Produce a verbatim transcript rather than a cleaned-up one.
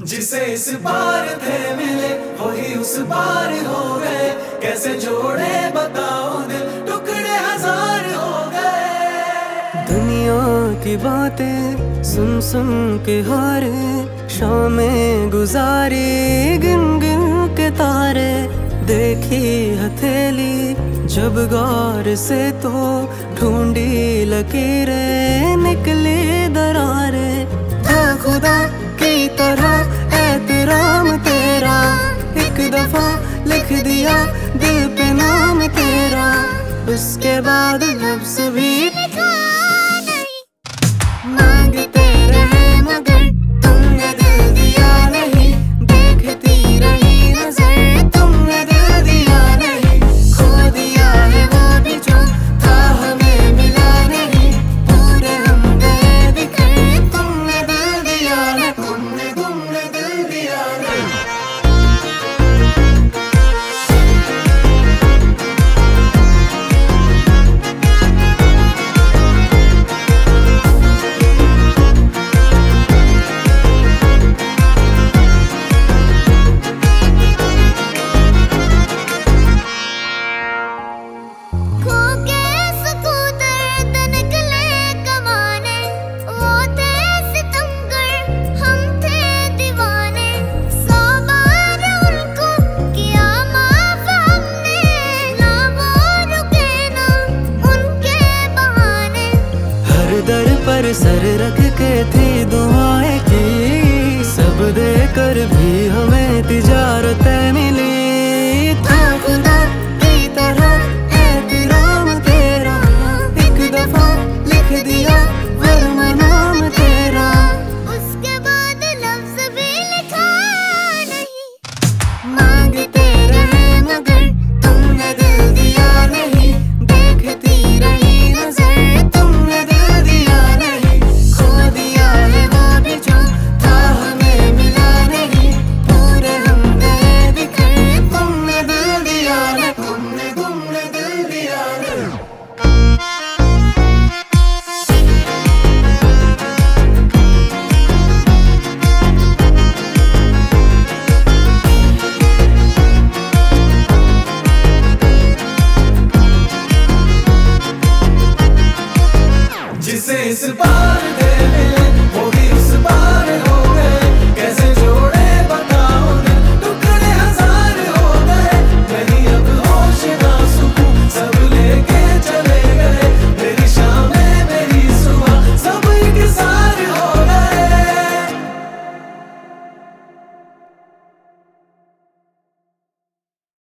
जिसे इस बार थे मिले वही उस बार हो गए। कैसे जोड़े बताओ दिल, टुकड़े हजार हो गए। दुनिया की बातें सुन सुन के हार शामें गुजारी गिन गिन के तारे। देखी हथेली जब गौर से तो ढूंढी लकीरें निकली दरारें। था खुदा की तरह एहतराम तेरा, एक दफा लिख दिया दिल पे नाम तेरा। उसके बाद लफ्ज़ भी मांगते